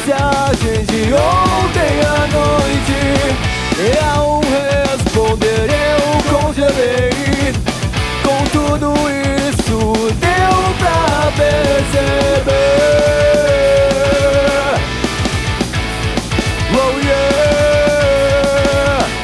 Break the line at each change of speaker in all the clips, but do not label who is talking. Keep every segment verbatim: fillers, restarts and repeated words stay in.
mensagem de ontem à noite, e ao responder eu congelei. Com tudo isso deu pra perceber. Oh yeah.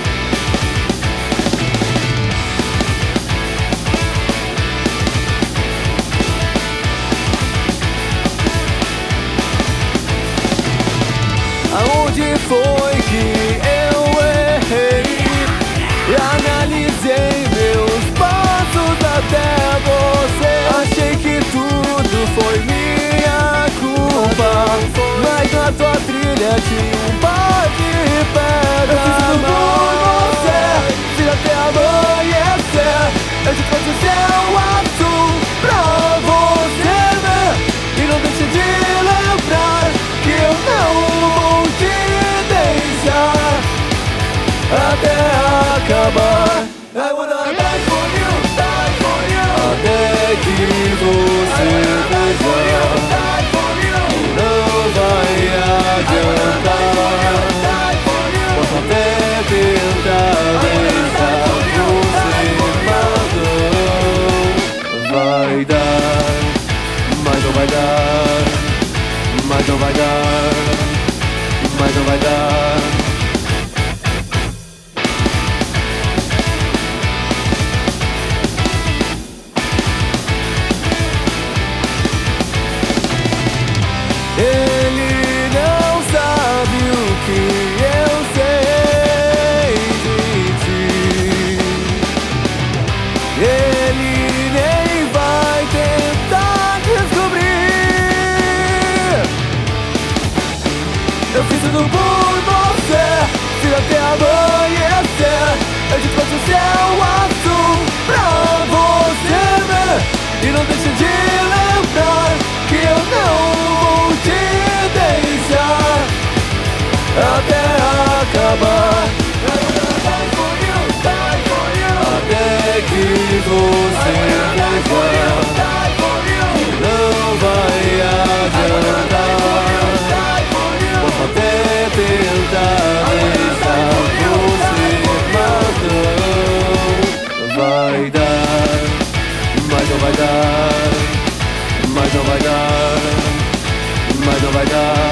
Aonde foi que eu errei? Analisei meus passos até você. Achei que tudo foi minha culpa, mas na tua trilha tinha um par de pedras. Eu fiz tudo por você, fiz até amanhecer. Eu te trouxe o céu azul pra você ver. E não deixe de lembrar que eu não vou te deixar até acabar. I wanna die for you, die for you. Até que você deixar, não vai adiantar. Posso até tentar deixar você, mas não vai dar, mas não vai dar, mas não vai dar, mas não vai dar. Ele não sabe o que eu sei de ti. Ele nem vai tentar descobrir. Eu fiz tudo por você, fiz até amanhecer. Eu te trouxe o céu azul pra você ver. E não deixe de lembrar que eu não vou te deixar até acabar. Até que você deixar, não vai adiantar. Posso até tentar deixar você, mas não vai dar, mas não vai dar, mas não vai dar, mas não vai dar.